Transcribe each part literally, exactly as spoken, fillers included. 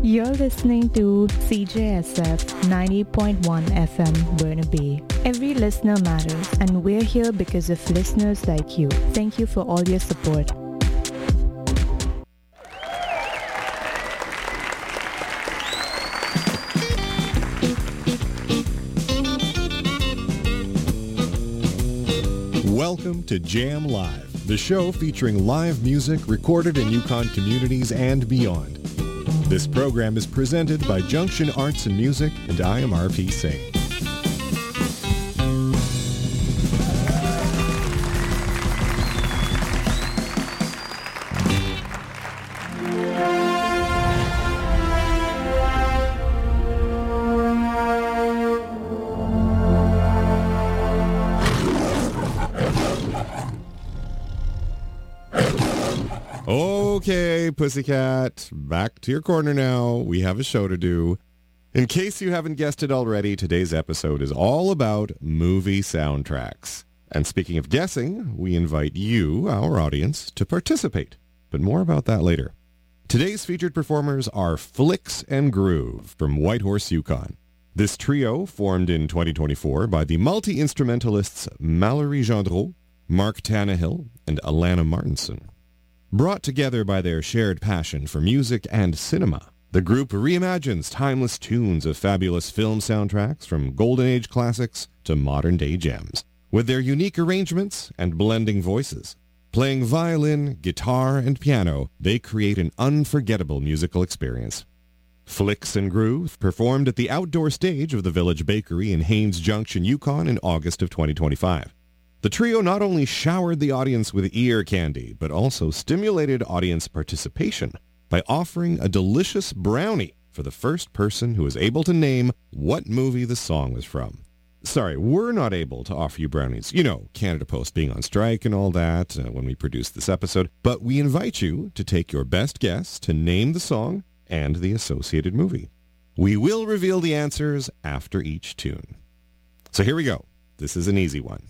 You're listening to C J S F ninety point one F M Burnaby. Every listener matters, and we're here because of listeners like you. Thank you for all your support. Welcome to Jam Live, the show featuring live music recorded in Yukon communities and beyond. This program is presented by Junction Arts and Music, and I am R P Singh. Okay, Pussycat, back to your corner now. We have a show to do. In case you haven't guessed it already, today's episode is all about movie soundtracks. And speaking of guessing, we invite you, our audience, to participate. But more about that later. Today's featured performers are Flicks and Groove from Whitehorse, Yukon. This trio, formed in twenty twenty-four by the multi-instrumentalists Mallory Gendreau, Mark Tannehill, and Alana Martinson. Brought together by their shared passion for music and cinema, the group reimagines timeless tunes of fabulous film soundtracks from Golden Age classics to modern-day gems, with their unique arrangements and blending voices. Playing violin, guitar, and piano, they create an unforgettable musical experience. Flicks and Groove performed at the outdoor stage of the Village Bakery in Haines Junction, Yukon in August of twenty twenty-five. The trio not only showered the audience with ear candy, but also stimulated audience participation by offering a delicious brownie for the first person who was able to name what movie the song was from. Sorry, we're not able to offer you brownies. You know, Canada Post being on strike and all that uh, when we produced this episode. But we invite you to take your best guess to name the song and the associated movie. We will reveal the answers after each tune. So here we go. This is an easy one.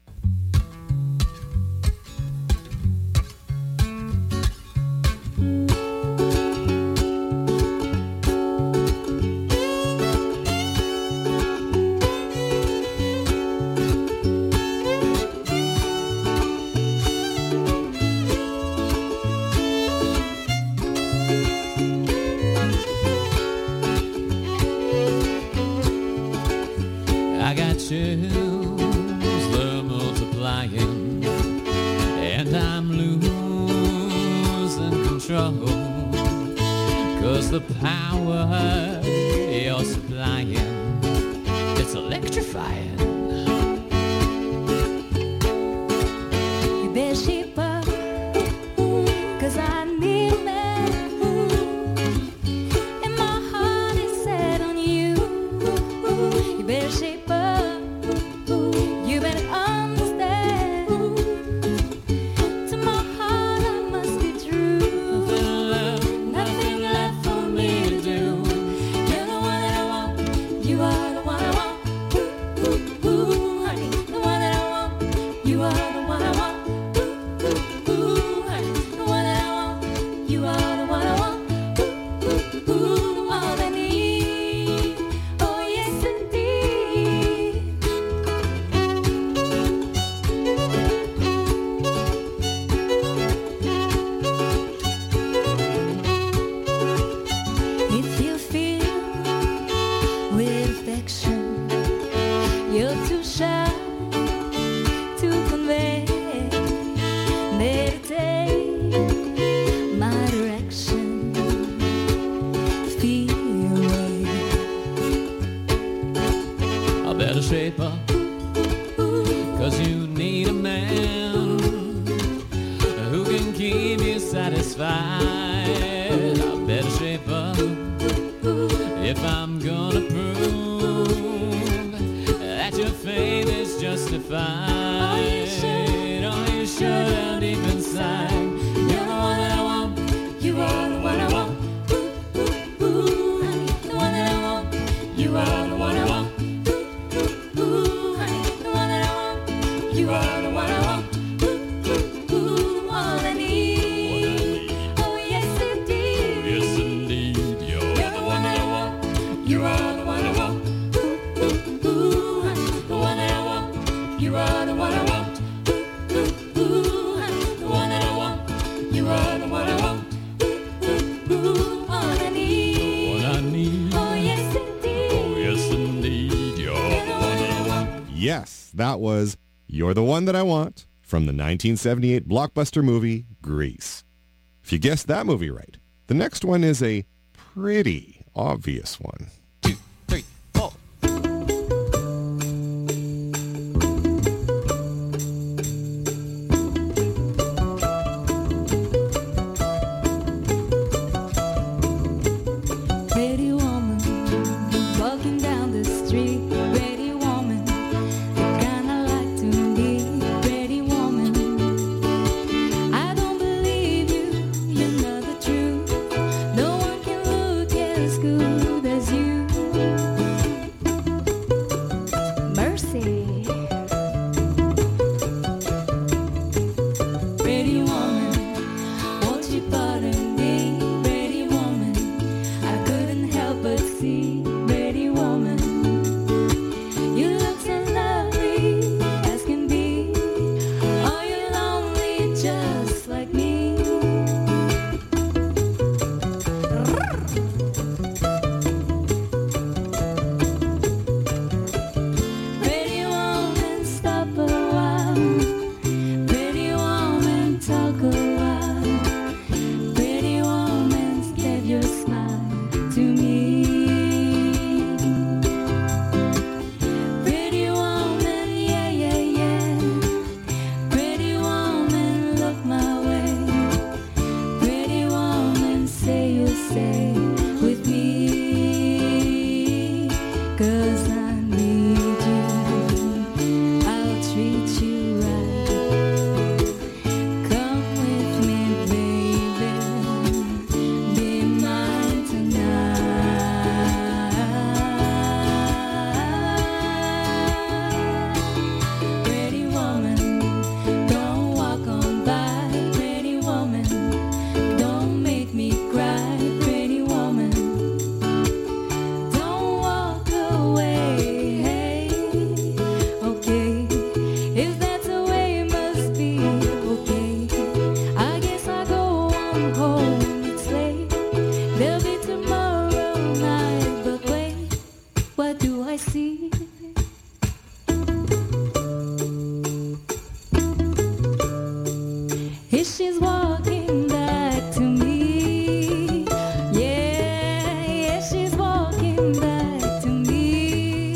They're multiplying, and I'm losing control, 'cause the power you're supplying, it's electrifying. You better shape up, 'cause I need a man, and my heart is set on you. You better shape up. Yes, indeed. You're Yes, that was You're the One That I Want from the nineteen seventy-eight blockbuster movie Grease. If you guessed that movie right, the next one is a pretty obvious one. Two, three, four. Pretty woman, walking down the street. Pretty woman, the kind I like to be. Pretty woman, I don't believe you. You're not the truth. No one can look as good as you. Mercy. Pretty woman, won't you pardon me? Pretty woman, I couldn't help but see. Pretty woman, you look so lovely as can be. Oh, you're lonely just like me. Pretty woman, stop a while. Pretty woman, talk a while. Pretty woman, give your smile to me. Pretty woman, yeah, yeah, yeah. Pretty woman, look my way. Pretty woman, say you'll stay with me. 'Cause I need you. I'll treat you right. Come with me, baby. Be mine tonight. Pretty woman, don't walk on by. Pretty woman, don't make me cry. Pretty woman, don't walk away. Hey, okay, if that's the way it must be, okay. I guess I go on home. It's late. There'll be tomorrow night, but wait, what do I see? Here she's walking back to me. Yeah, yeah, she's walking back to me.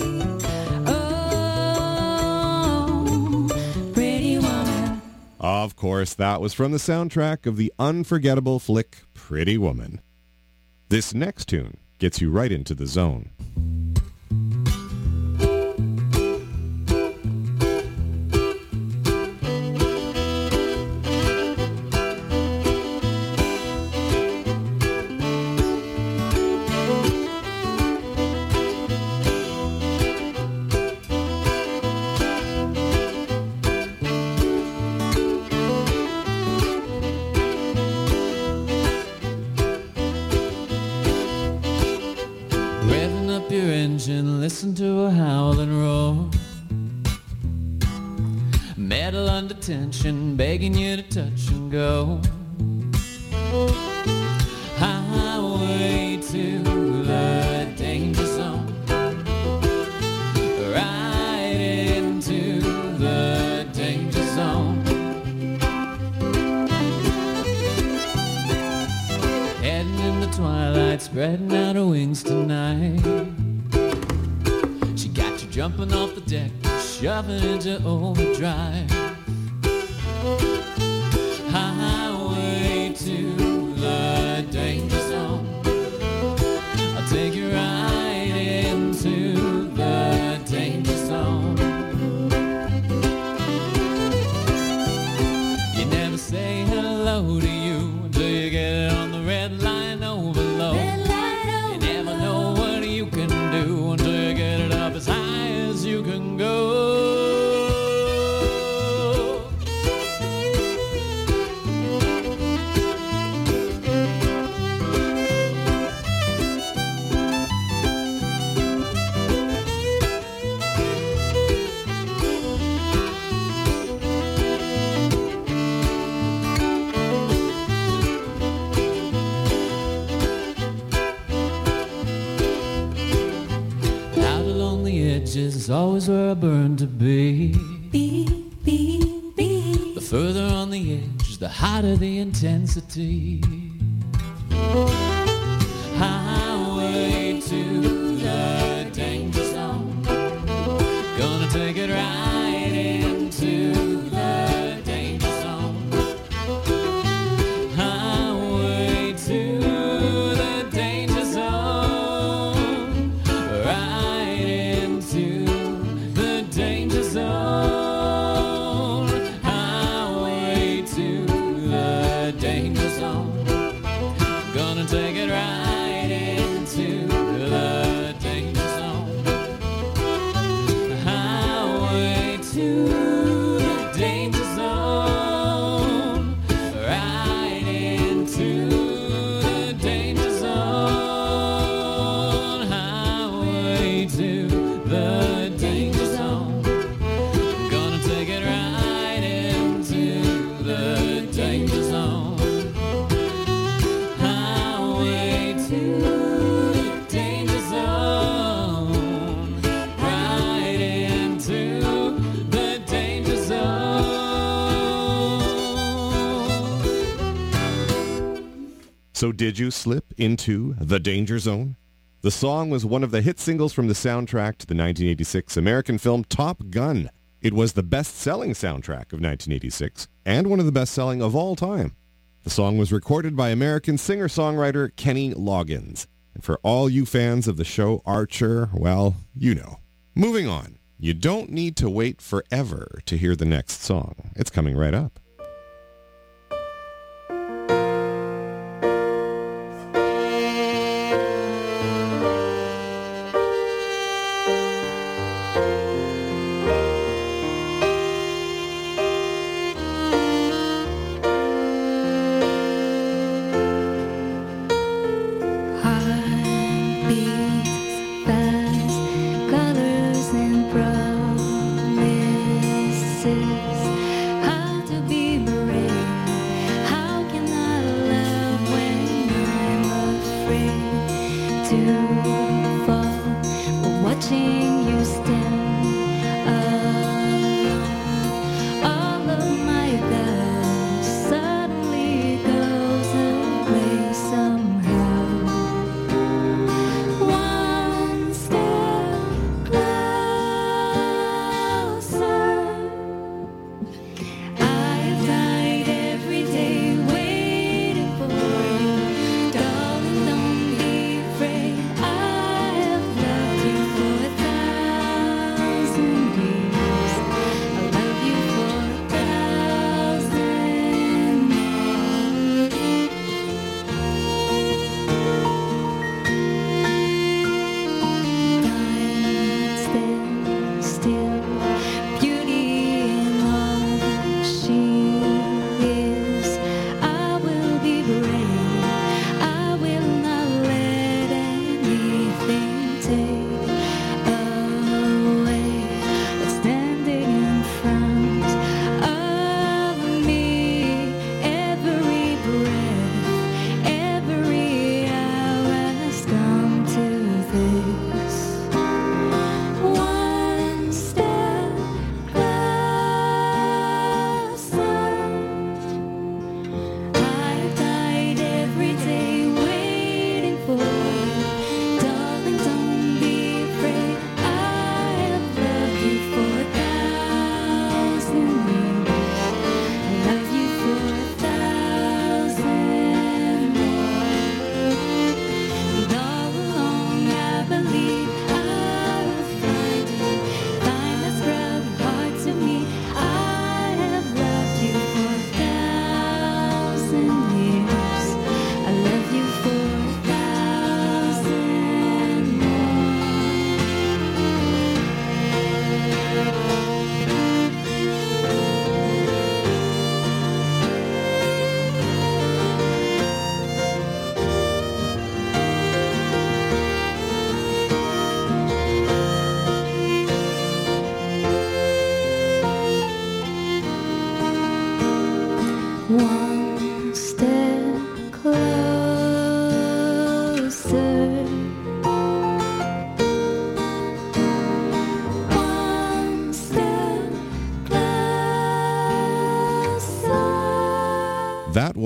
Oh, pretty woman. Of course, that was from the soundtrack of the unforgettable flick Pretty Woman. This next tune gets you right into the zone. Revving up your engine, listen to a howling roar. Metal under tension, begging you to touch and go. Highway to the danger zone. Right into the danger zone. Heading in the twilight, spreading out her wings tonight. She got you jumping off the deck, shoving into overdrive. Highway to the danger zone. I'll take you right into the danger zone. You never say hello to you until you get it on the red line overload. Red light You never know what you can do until you get it up as high as you can go. is always where I burn to be. Be, be, be. The further on the edge, the hotter the intensity. Highway to the danger zone. Gonna take it right into the danger zone. Highway to the danger zone. Right into the danger zone. Highway to the danger zone. Gonna take it right into the danger zone. Highway to the danger zone. Right into the danger zone. Highway to the danger zone. Gonna take it right into the danger zone. Highway to the danger zone. Right into the danger zone. So did you slip into the danger zone? The song was one of the hit singles from the soundtrack to the nineteen eighty-six American film Top Gun. It was the best-selling soundtrack of nineteen eighty-six and one of the best-selling of all time. The song was recorded by American singer-songwriter Kenny Loggins. And for all you fans of the show Archer, well, you know. Moving on. You don't need to wait forever to hear the next song. It's coming right up. Heart beats fast, colors and promises. How to be brave? How can I love when I'm afraid to fall? But watching you stand alone, all of my doubts suddenly goes away somehow. One step closer. I've died every day waiting for you. Darling, don't be afraid. I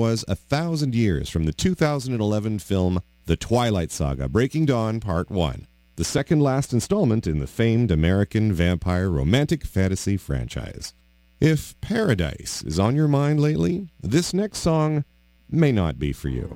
was a thousand years from the two thousand eleven film The Twilight Saga, Breaking Dawn Part one, the second last installment in the famed American vampire romantic fantasy franchise. If paradise is on your mind lately, this next song may not be for you.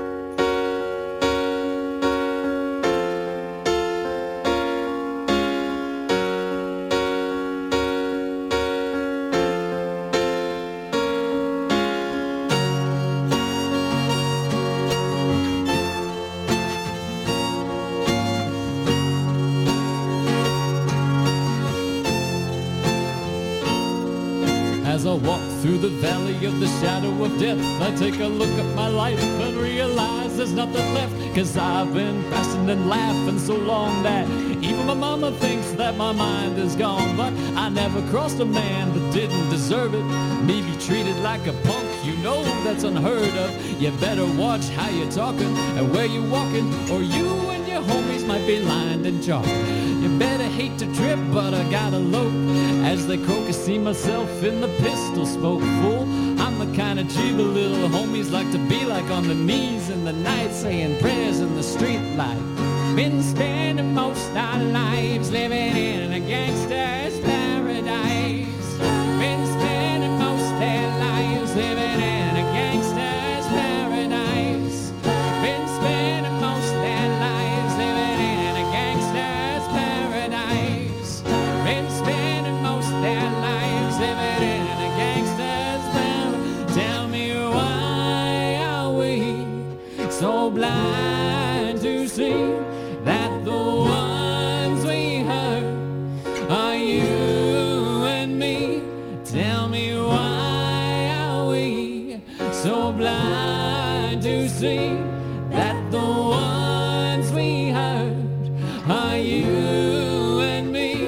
As I walk through the valley of the shadow of death, I take a look at my life and realize there's nothing left. Cause I've been fasting and laughing so long that even my mama thinks that my mind is gone. But I never crossed a man that didn't deserve it. Me be treated like a punk, you know that's unheard of. You better watch how you're talking and where you're walking, or you and your homies might be lined in chalk. You better hate to trip, but I gotta lope. As they croak, I see myself in the pistol smoke. Fool, I'm the kind of G the little homies like to be like, on the knees in the night saying prayers in the street light. Been spending most our lives living in a gangster's paradise. Been spending most their lives living in a gangster's paradise. Been spending most their lives living in a gangster's paradise. Been spending most their lives living in a gangster's paradise. Tell me, why are we so blind to see that the ones we hurt are you and me? Tell me, why are we so blind to see that the ones we hurt are you and me?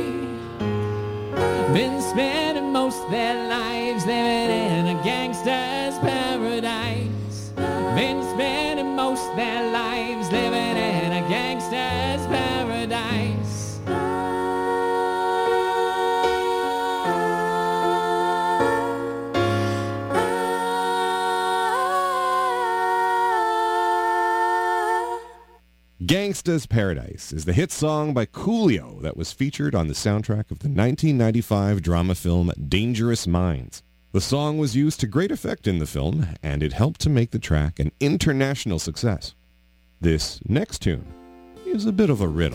Been spending most their lives living in a gangster's paradise. Been spending most their lives living in a gangster's paradise. Gangsta's Paradise is the hit song by Coolio that was featured on the soundtrack of the nineteen ninety-five drama film Dangerous Minds. The song was used to great effect in the film, and it helped to make the track an international success. This next tune is a bit of a riddle.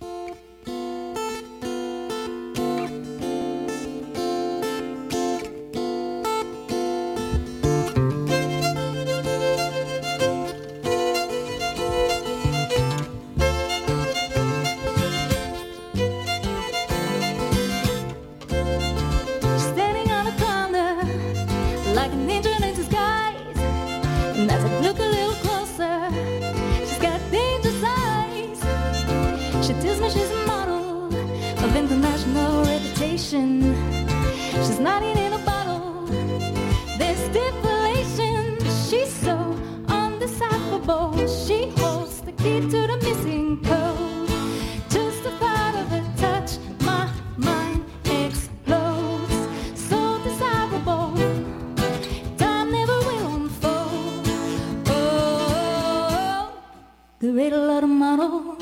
Standing on a corner like an angel in disguise. And as I look a little closer, she's got dangerous eyes. She tells me she's a model of international reputation. She's nothing in a bottle. There's stipulation. She's so undecipherable. She holds the key to the missing code. Just the thought of her touch, my mind explodes. So desirable, time never will unfold. Oh, the riddle of the model.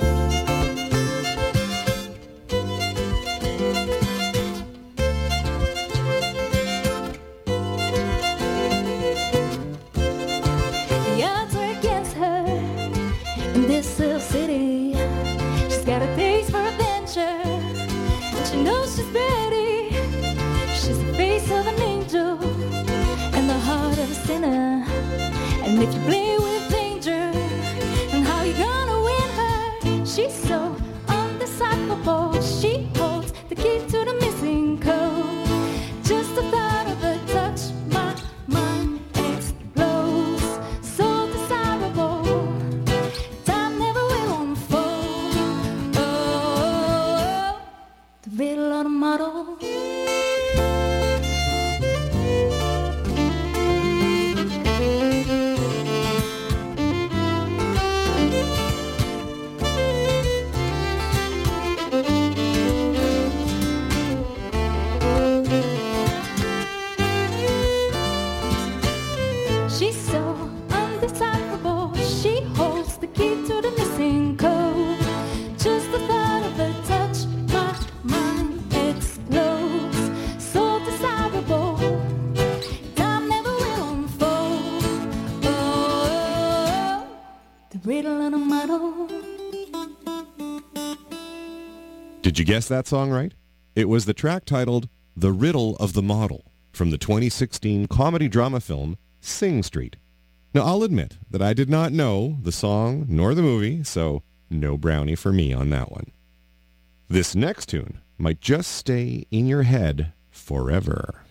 The odds are against her in this little city. She's got a taste for adventure, and she knows she's ready. She's the face of an angel and the heart of a sinner. And if you play with danger, and how you gonna win her? She's so undecipherable. She holds the key to the missing code. Just the thought of her touch, my mind explodes. So desirable, time never will unfold. Oh, the riddle of the model. key to the missing code. Just the thought of a touch, my mind explodes. So desirable, time never will unfold. Oh, the riddle and a muddle. Did you guess that song right? It was the track titled The Riddle of the Model from the twenty sixteen comedy drama film Sing Street. Now, I'll admit that I did not know the song nor the movie, so no brownie for me on that one. This next tune might just stay in your head forever.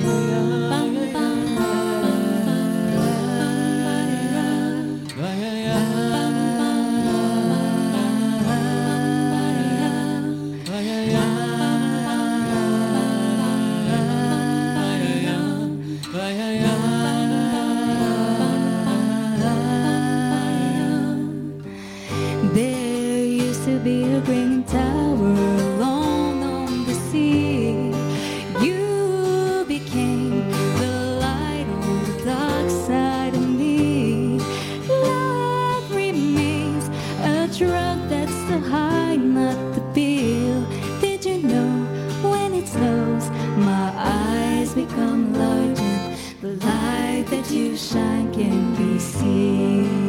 There used to be a green tower alone on the sea. You became the light on the dark side of me. Love remains a drug that's the high, not the pill. Did you know when it snows, my eyes become larger? The light that you shine can be seen.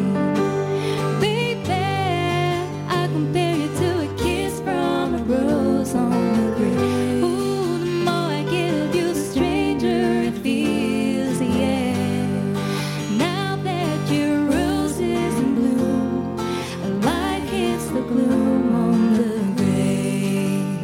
Compare you to a kiss from a rose on the grave. Ooh, the more I get of you, the stranger it feels, yeah. Now that your rose is in bloom, a light hits the gloom on the grave.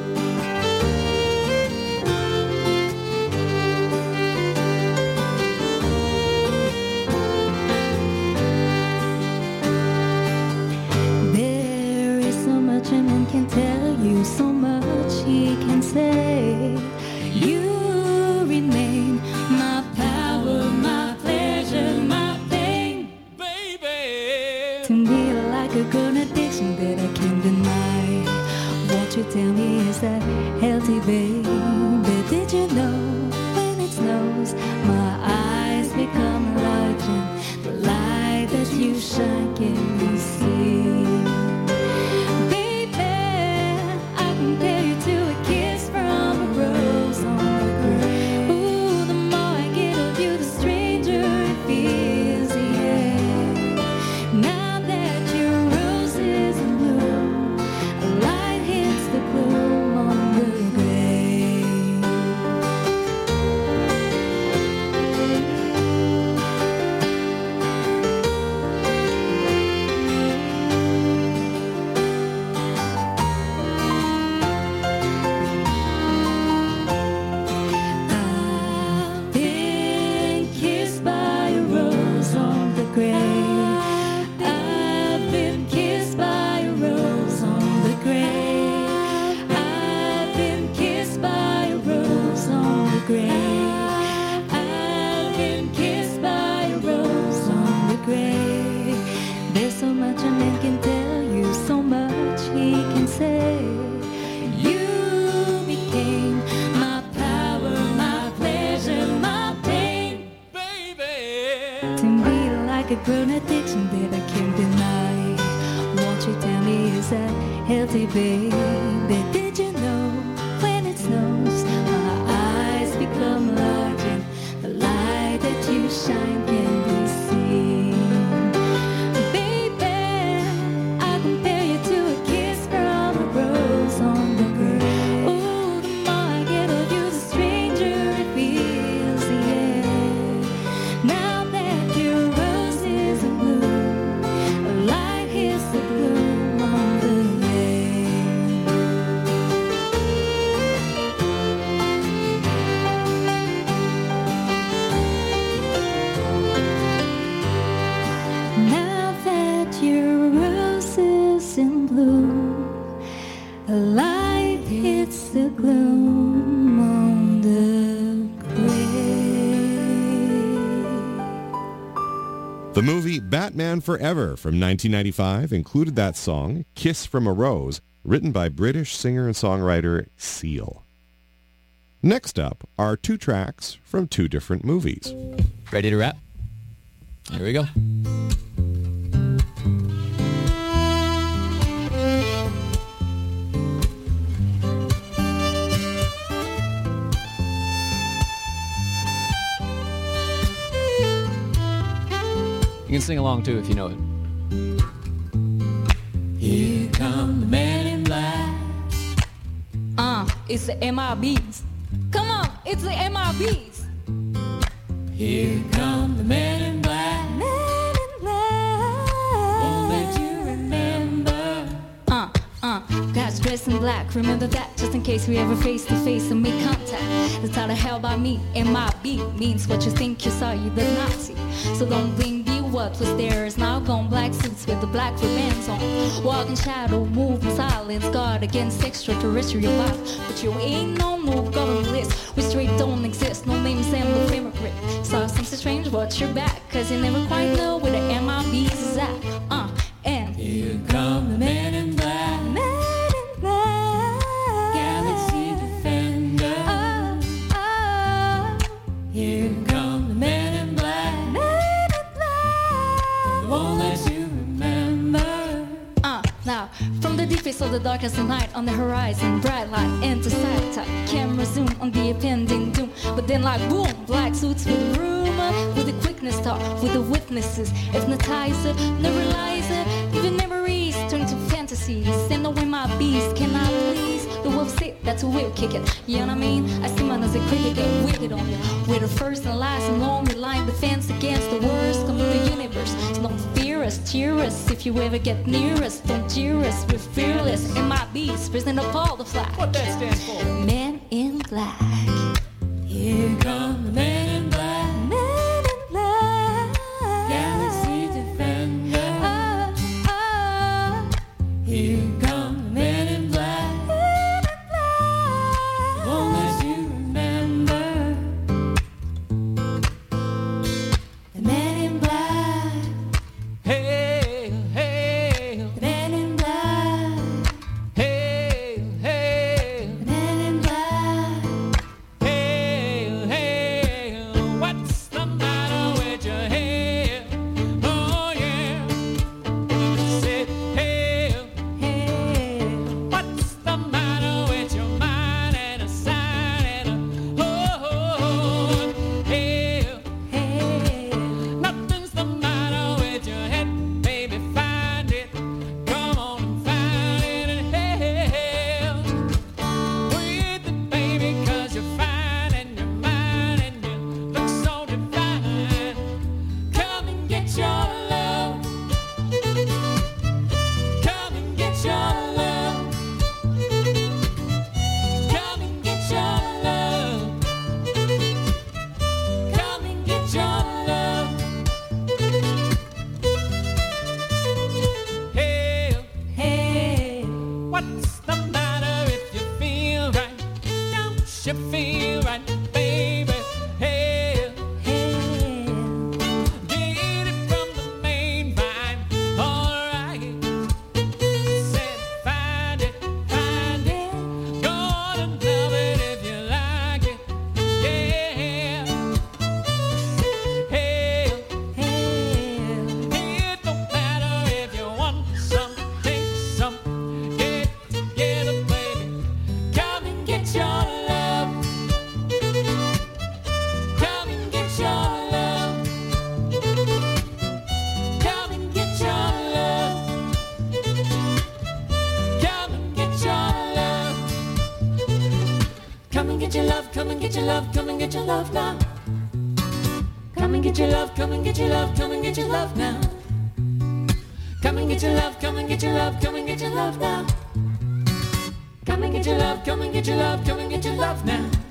A man can tell you so much, he can say. You remain my power, my pleasure, my pain, baby. To me, like a good addiction that I can't deny. Won't you tell me, is that healthy, baby? Did you know when it snows, my eyes become larger? The light that you shine can be seen. Compare you to a kiss from a rose on the grave. Ooh, the more I get of you, the stranger it feels, yeah. Now that your rose is in bloom, a light hits the gloom on the grave. There's so much a man can tell you, so much he can say. You became my power, my pleasure, my pain, baby. To me, like a grown addiction that I can't deny. Won't you tell me, is that healthy, baby? Did you know when it snows, my eyes become larger? The light that you shine can be seen. A light hits the gloom on the grave. The movie Batman Forever from nineteen ninety-five included that song, Kiss from a Rose, written by British singer and songwriter Seal. Next up are two tracks from two different movies. Ready to rap? Here we go. sing along too if you know it. Here come the man in black. Uh, it's the M I Bs. Come on, it's the M I Bs. Here come the man in black. Man in black. Won't let you remember. Uh, uh, guys dressed in black. Remember that, just in case we ever face to face and make contact. That's how the hell by me. M I B means what you think you saw, you did not see. So don't blame me. What was there is now gone. Black suits with the black ribbons on. Walk in shadow, move in silence. Guard against extraterrestrial vibes. But you ain't no no government list. We straight don't exist. No names and no fingerprint. Saw something strange, watch your back. Cause you never quite know where the M I Bs is at. Uh, and here come the man in black. Man in black. Galaxy Defender. Oh, oh. Here come the man in black. Won't let you remember. Uh, now, from the deepest of the darkest night on the horizon, bright light into sight tight. Camera zoom on the impending doom. But then like boom, black suits with the rumor, with the quickness talk, with the witnesses. Hypnotizer, neuralizer, even memories turn to fantasies. And the way my beast cannot please. The wolf sit, that's who will kick it. You know what I mean? I see mine as a cricket get wicked on you. We're the first and last and only line defense against the worst come in the universe. So don't fear us, cheer us. If you ever get near us, don't jeer us. We're fearless. M I Bs, present up all the flag. What that stands for? Man in black. Here come the man in black. Man in black. Galaxy Defender. Oh, oh. Here come the man in black. Man in black. Won't let you remember. The man in black. Hey, hey, The man in black. hey, hey, The man in black. hey, hey. What's the matter with your hair? Oh yeah. Say hey. Hey, What's the matter with your mind and a sign and a oh, hey, hey. nothing's the matter with your head, baby, find it, come on and find it, and hey, breathe it, baby, cause you're fine and you're mine and you look so divine, come and get your love, come and get your love. Come and get your love. Come and get your love. Hey, Hey, what's the matter if you feel right? Don't you feel right, baby? Hey, hey. get it from the main vine. Alright. Said find it, find it. Gonna love it if you like it. Yeah. Hey, Hey, it don't matter if you want some, take some. Get together, baby. Come and get your love. Come and get your love. Come and get your love. Come and get your love. Come and get your love, come and get your love, come and get your love now. Come and get your love, come and get your love, come and get your love now. Come and get your love, come and get your love, come and get your love now. Come and get your love, come and get your love, come and get your love now.